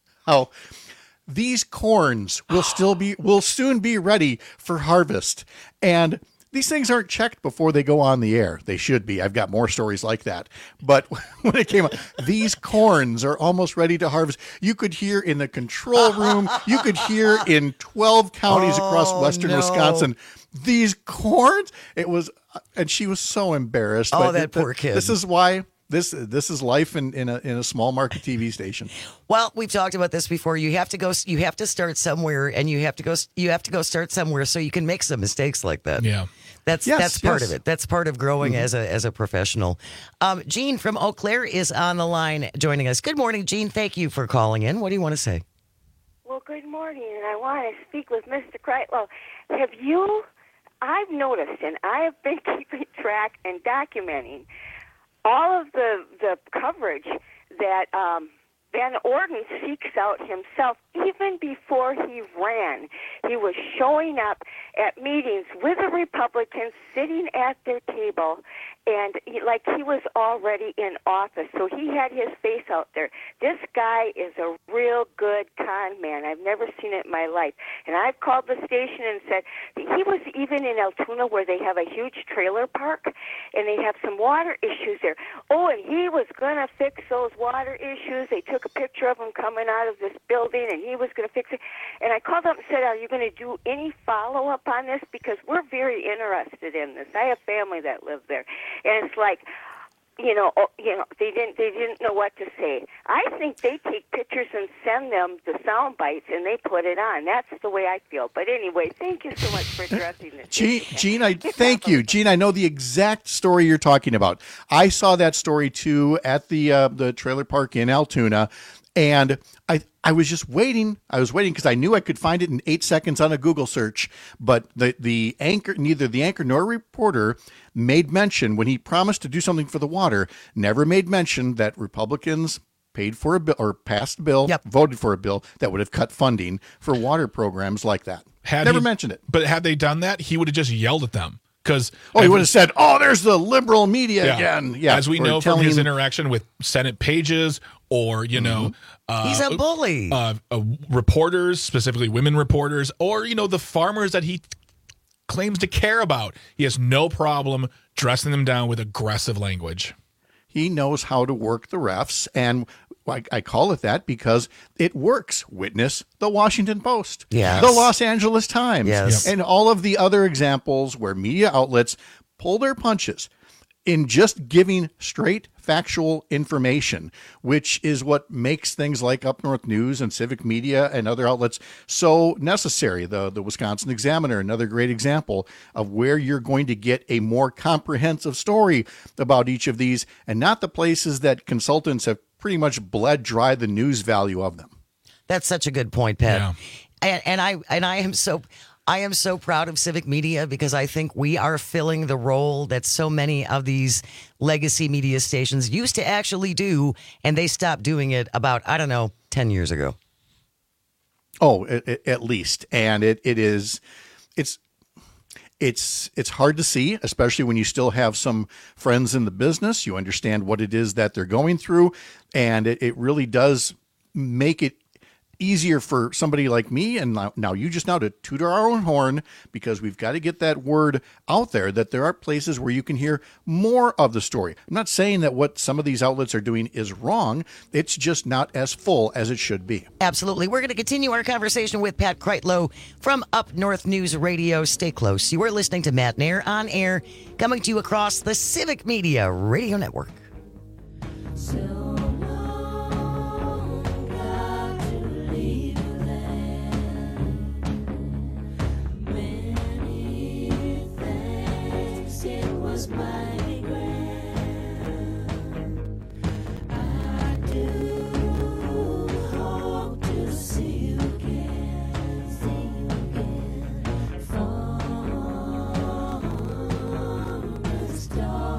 these corns will soon be ready for harvest. And these things aren't checked before they go on the air. They should be. I've got more stories like that. But when it came up, these corns are almost ready to harvest. You could hear in the control room, you could hear in 12 counties across western Wisconsin, these corns. It was, and she was so embarrassed. Oh, that poor kid. This is why. This is life in a small market TV station. Well, we've talked about this before. You have to start somewhere, and you have to go start somewhere so you can make some mistakes like that. Yeah. That's part of it. That's part of growing as a professional. Jean from Eau Claire is on the line joining us. Good morning, Jean. Thank you for calling in. What do you want to say? Well, good morning, and I want to speak with Mr. Kreitlow. I've noticed, and I have been keeping track and documenting all of the coverage that Van Orden seeks out himself. Even before he ran, he was showing up at meetings with the Republicans, sitting at their table, and he was already in office. So he had his face out there. This guy is a real good con man. I've never seen it in my life. And I've called the station and said, he was even in Altoona where they have a huge trailer park, and they have some water issues there. Oh, and he was going to fix those water issues. They took a picture of him coming out of this building, and he was going to fix it. And I called up and said, are you going to do any follow-up on this? Because we're very interested in this. I have family that live there. And it's like, they didn't know what to say. I think they take pictures and send them the sound bites, and they put it on. That's the way I feel. But anyway, thank you so much for addressing this. Gene, thank you. Gene, I know the exact story you're talking about. I saw that story too at the trailer park in Altoona. And I was just waiting. I was waiting because I knew I could find it in 8 seconds on a Google search. But the anchor, neither the anchor nor reporter made mention when he promised to do something for the water, never made mention that Republicans paid for a bill or passed a bill, voted for a bill that would have cut funding for water programs like that. Never mentioned it. But had they done that, he would have just yelled at them. He would have said, there's the liberal media again. Yeah, as we know from his interaction with Senate pages or, he's a bully. Reporters, specifically women reporters, or, the farmers that he claims to care about. He has no problem dressing them down with aggressive language. He knows how to work the refs, and I call it that because it works. Witness the Washington Post, the Los Angeles Times, and all of the other examples where media outlets pull their punches in just giving straight factual information, which is what makes things like Up North News and Civic Media and other outlets so necessary. The Wisconsin Examiner, another great example of where you're going to get a more comprehensive story about each of these, and not the places that consultants have pretty much bled dry the news value of them. That's such a good point, Pat. Yeah. And I am so proud of Civic Media because I think we are filling the role that so many of these legacy media stations used to actually do, and they stopped doing it about, 10 years ago. Oh, at least. And it's hard to see, especially when you still have some friends in the business. You understand what it is that they're going through, and it really does make it easier for somebody like me and now you just now to toot our own horn, because we've got to get that word out there that there are places where you can hear more of the story. I'm not saying that what some of these outlets are doing is wrong. It's just not as full as it should be. Absolutely. We're going to continue our conversation with Pat Kreitlow from Up North News Radio. Stay close. You are listening to Matt Nair on air, coming to you across the Civic Media Radio Network. was mighty grand. I do hope to see you again, from the start.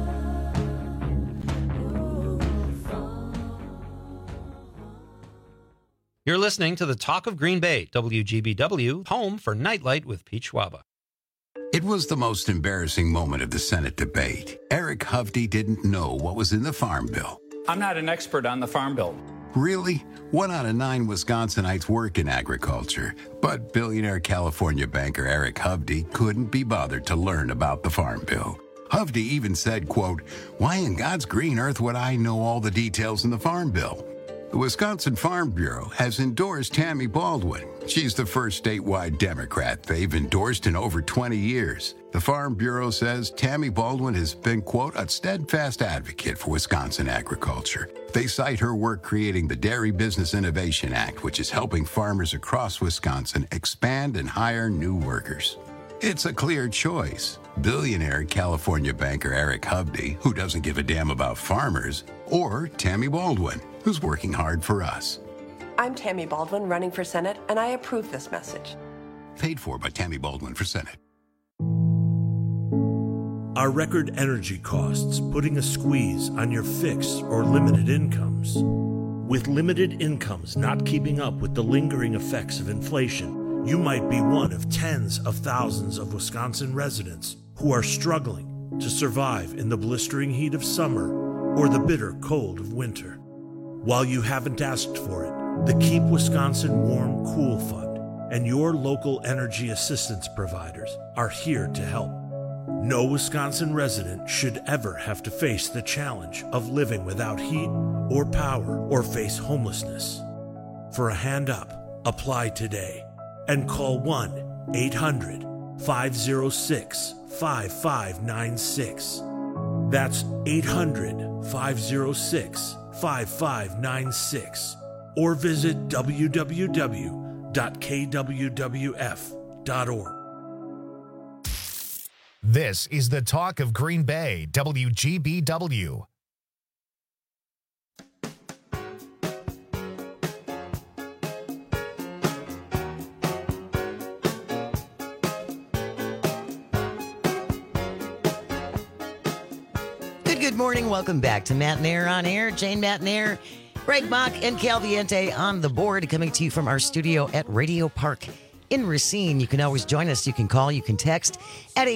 You're listening to the Talk of Green Bay, WGBW, home for Nightlight with Pete Schwaba. It was the most embarrassing moment of the Senate debate. Eric Hovde didn't know what was in the Farm Bill. I'm not an expert on the Farm Bill. Really? 1 out of 9 Wisconsinites work in agriculture, but billionaire California banker Eric Hovde couldn't be bothered to learn about the Farm Bill. Hovde even said, quote, "Why in God's green earth would I know all the details in the Farm Bill?" The Wisconsin Farm Bureau has endorsed Tammy Baldwin. She's the first statewide Democrat they've endorsed in over 20 years. The Farm Bureau says Tammy Baldwin has been, quote, "a steadfast advocate for Wisconsin agriculture." They cite her work creating the Dairy Business Innovation Act, which is helping farmers across Wisconsin expand and hire new workers. It's a clear choice. Billionaire California banker Eric Hovde, who doesn't give a damn about farmers, or Tammy Baldwin, who's working hard for us. I'm Tammy Baldwin, running for Senate, and I approve this message. Paid for by Tammy Baldwin for Senate. Are record energy costs putting a squeeze on your fixed or limited incomes? With limited incomes not keeping up with the lingering effects of inflation, you might be one of tens of thousands of Wisconsin residents who are struggling to survive in the blistering heat of summer or the bitter cold of winter. While you haven't asked for it, the Keep Wisconsin Warm Cool Fund and your local energy assistance providers are here to help. No Wisconsin resident should ever have to face the challenge of living without heat or power or face homelessness. For a hand up, apply today and call 1-800-506-5596. That's 800-506-5596. Or visit www.kwwf.org. This is the Talk of Green Bay, WGBW. Good morning. Welcome back to Matt Nair on Air. Jane Matt Nair, Greg Mock, and Cal Viente on the board, coming to you from our studio at Radio Park in Racine. You can always join us. You can call, you can text at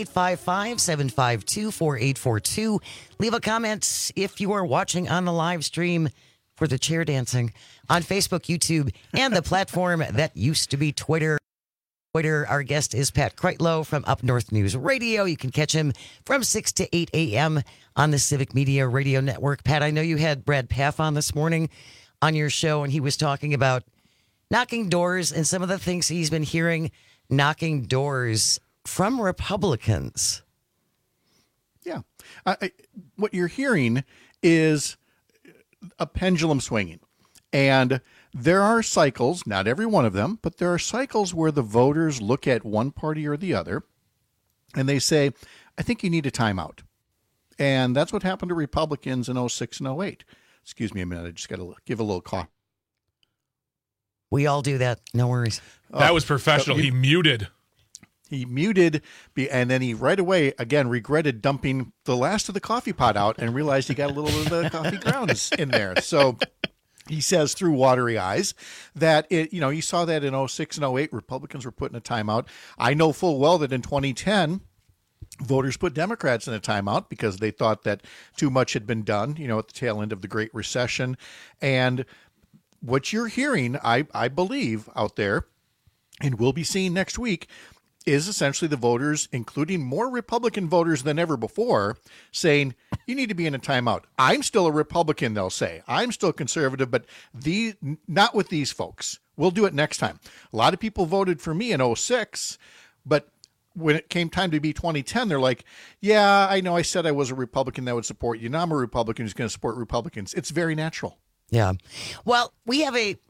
855-752-4842. Leave a comment if you are watching on the live stream for the chair dancing on Facebook, YouTube, and the platform that used to be Twitter. Our guest is Pat Kreitlow from Up North News Radio. You can catch him from 6 to 8 a.m. on the Civic Media Radio Network. Pat, I know you had Brad Paff on this morning on your show, and he was talking about knocking doors and some of the things he's been hearing knocking doors from Republicans. Yeah. What you're hearing is a pendulum swinging. And there are cycles, not every one of them, but there are cycles where the voters look at one party or the other and they say, I think you need a timeout. And that's what happened to Republicans in 06 and 08. Excuse me a minute. I just got to give a little cough. We all do that. No worries. That was professional. He muted. He muted, and then he right away, again, regretted dumping the last of the coffee pot out and realized he got a little of the coffee grounds in there. So he says through watery eyes that, you saw that in 06 and 08, Republicans were put in a timeout. I know full well that in 2010, voters put Democrats in a timeout because they thought that too much had been done, at the tail end of the Great Recession. And what you're hearing, I believe, out there, and we'll be seeing next week, is essentially the voters, including more Republican voters than ever before, saying, you need to be in a timeout. I'm still a Republican, they'll say. I'm still conservative, but not with these folks. We'll do it next time. A lot of people voted for me in 06, but when it came time to be 2010, they're like, yeah, I know I said I was a Republican that would support you. Now I'm a Republican who's going to support Republicans. It's very natural. Yeah. Well, we have a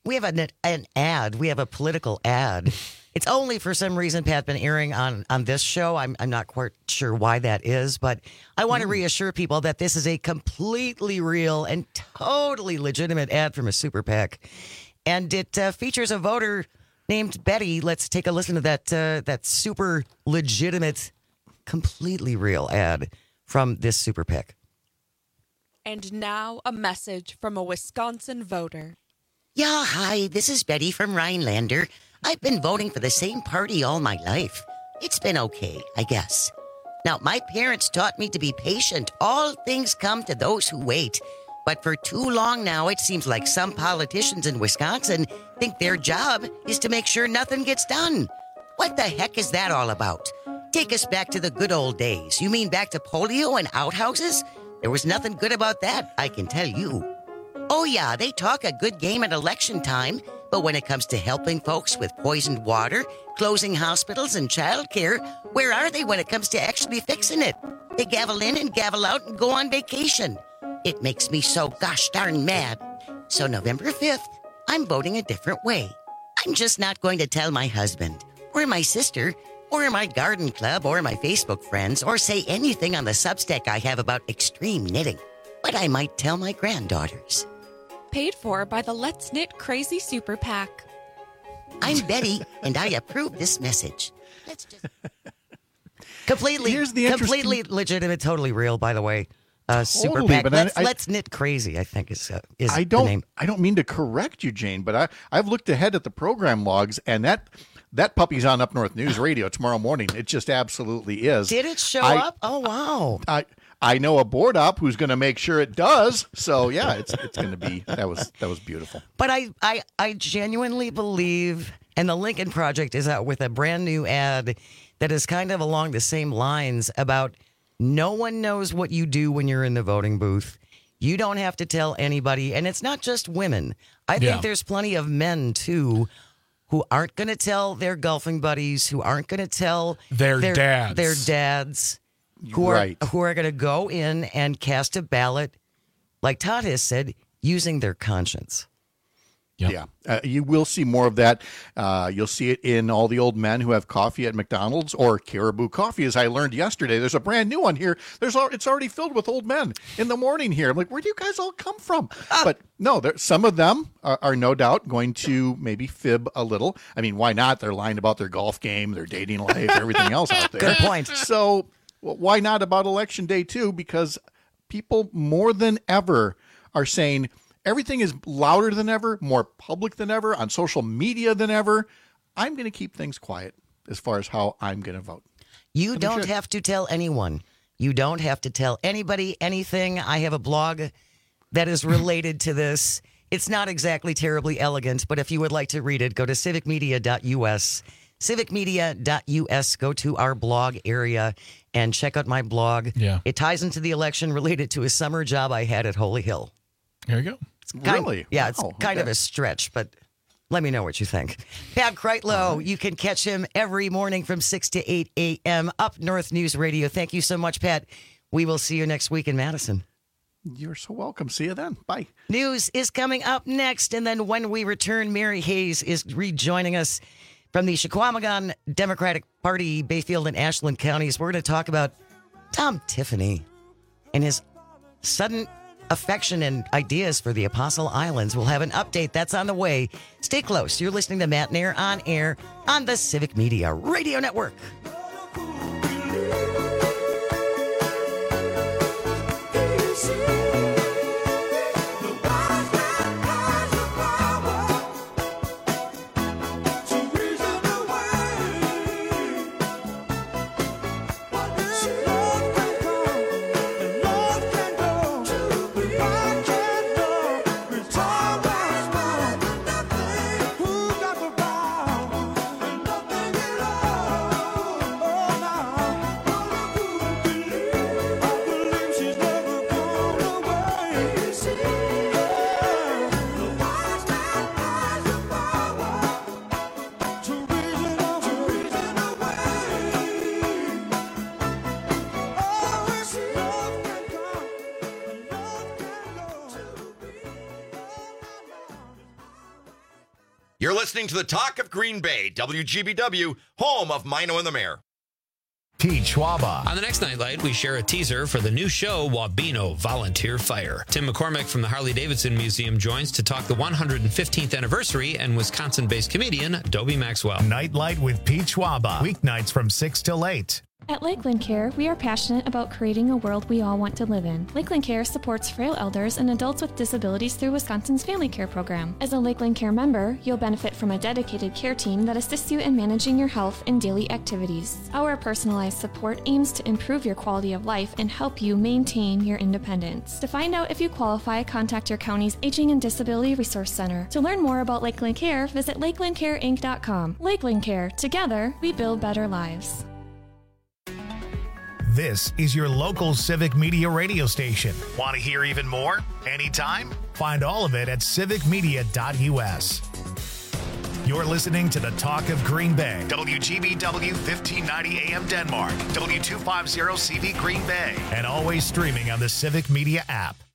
an ad. We have a political ad. It's only for some reason, Pat, been airing on this show. I'm not quite sure why that is, but I want to reassure people that this is a completely real and totally legitimate ad from a super PAC. And it features a voter named Betty. Let's take a listen to that super legitimate, completely real ad from this super PAC. And now a message from a Wisconsin voter. Yeah, hi, this is Betty from Rhinelander. I've been voting for the same party all my life. It's been okay, I guess. Now, my parents taught me to be patient. All things come to those who wait. But for too long now, it seems like some politicians in Wisconsin think their job is to make sure nothing gets done. What the heck is that all about? Take us back to the good old days. You mean back to polio and outhouses? There was nothing good about that, I can tell you. Oh yeah, they talk a good game at election time, but when it comes to helping folks with poisoned water, closing hospitals and childcare, where are they when it comes to actually fixing it? They gavel in and gavel out and go on vacation. It makes me so gosh darn mad. So November 5th, I'm voting a different way. I'm just not going to tell my husband, or my sister, or my garden club, or my Facebook friends, or say anything on the Substack I have about extreme knitting. But I might tell my granddaughters. Paid for by the Let's Knit Crazy Super PAC. I'm Betty, and I approve this message. Let's just... Completely legitimate, totally real, by the way. Super PAC. But Let's Knit Crazy, I think is the name. I don't mean to correct you, Jane, but I've looked ahead at the program logs, and that puppy's on Up North News Radio tomorrow morning. It just absolutely is. Did it show up? Oh, wow. I know a board op who's going to make sure it does. So yeah, it's going to be that was beautiful. But I genuinely believe, and the Lincoln Project is out with a brand new ad that is kind of along the same lines about no one knows what you do when you're in the voting booth. You don't have to tell anybody, and it's not just women. I think there's plenty of men too who aren't going to tell their golfing buddies, who aren't going to tell their dads. Who are going to go in and cast a ballot, like Todd has said, using their conscience. Yep. Yeah, you will see more of that. You'll see it in all the old men who have coffee at McDonald's or Caribou Coffee, as I learned yesterday. There's a brand new one here. It's already filled with old men in the morning here. I'm like, where do you guys all come from? But no, some of them are no doubt going to maybe fib a little. I mean, why not? They're lying about their golf game, their dating life, everything else out there. Good point. So why not about Election Day too? Because people more than ever are saying everything is louder than ever, more public than ever, on social media than ever. I'm going to keep things quiet as far as how I'm going to vote. You don't have to tell anyone. You don't have to tell anybody anything. I have a blog that is related to this. It's not exactly terribly elegant, but if you would like to read it, go to civicmedia.us. Civicmedia.us. Go to our blog area and check out my blog. Yeah. It ties into the election related to a summer job I had at Holy Hill. There you go. Really? Yeah, it's kind of a stretch, but let me know what you think. Pat Kreitlow, you can catch him every morning from 6 to 8 a.m. Up North News Radio. Thank you so much, Pat. We will see you next week in Madison. You're so welcome. See you then. Bye. News is coming up next, and then when we return, Mary Hayes is rejoining us from the Chequamegon Democratic Party, Bayfield and Ashland counties. We're going to talk about Tom Tiffany and his sudden affection and ideas for the Apostle Islands. We'll have an update. That's on the way. Stay close. You're listening to Matt Nair on air on the Civic Media Radio Network. You're listening to the Talk of Green Bay, WGBW, home of Mino and the Mayor. Pete Schwaba. On the next Nightlight, we share a teaser for the new show, Wabeno Volunteer Fire. Tim McCormick from the Harley-Davidson Museum joins to talk the 115th anniversary and Wisconsin-based comedian Dobie Maxwell. Nightlight with Pete Schwaba. Weeknights from 6 till 8. At Lakeland Care, we are passionate about creating a world we all want to live in. Lakeland Care supports frail elders and adults with disabilities through Wisconsin's Family Care program. As a Lakeland Care member, you'll benefit from a dedicated care team that assists you in managing your health and daily activities. Our personalized support aims to improve your quality of life and help you maintain your independence. To find out if you qualify, contact your county's Aging and Disability Resource Center. To learn more about Lakeland Care, visit lakelandcareinc.com. Lakeland Care. Together, we build better lives. This is your local Civic Media radio station. Want to hear even more? Anytime? Find all of it at civicmedia.us. You're listening to the Talk of Green Bay, WGBW 1590 AM Denmark, W250 CV Green Bay, and always streaming on the Civic Media app.